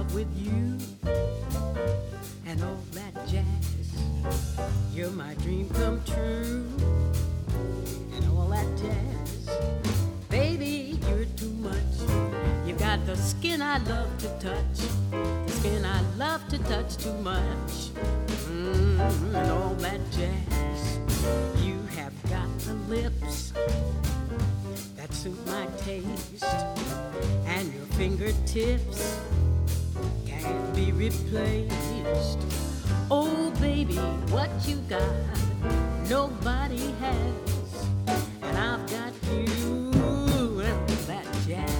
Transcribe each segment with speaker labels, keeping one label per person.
Speaker 1: love with you and all that jazz. You're my dream come true and all that jazz. Baby, you're too much. You got the skin I love to touch, the skin I love to touch too much. And all that jazz. You have got the lips that suit my taste, and your fingertips can't be replaced. Oh baby, what you got nobody has, and I've got you and that jazz.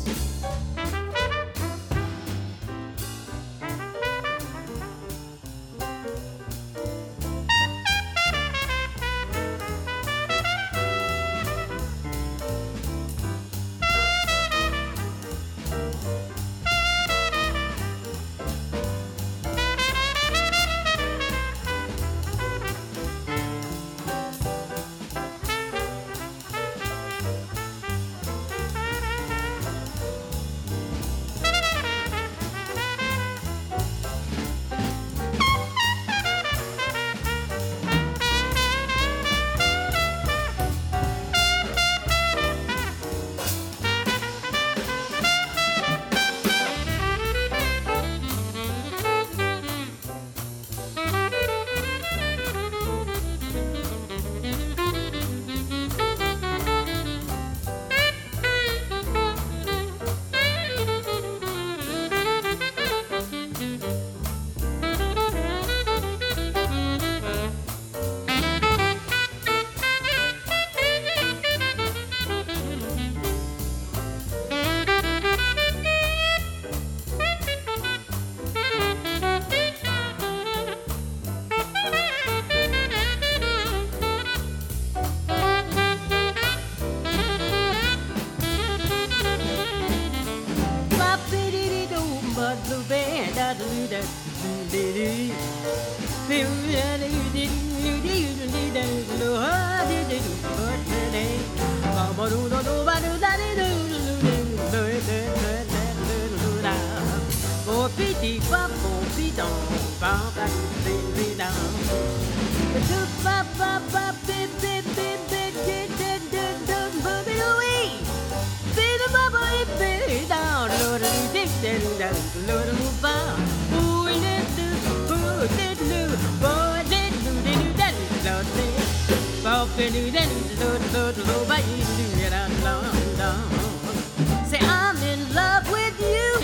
Speaker 1: Say I'm in love with you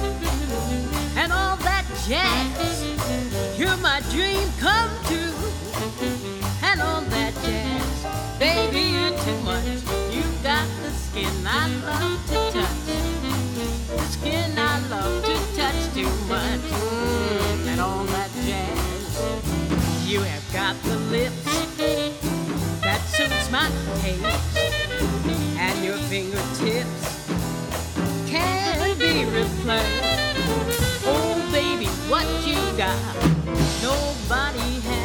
Speaker 1: and all that jazz. You're my dream come true and all that jazz. Baby, you're too much. You got the skin I love to touch, the skin I love to touch too much. And all that jazz. You have got the lips that suits my taste, and your fingertips can't be replaced. Oh baby, what you got nobody has.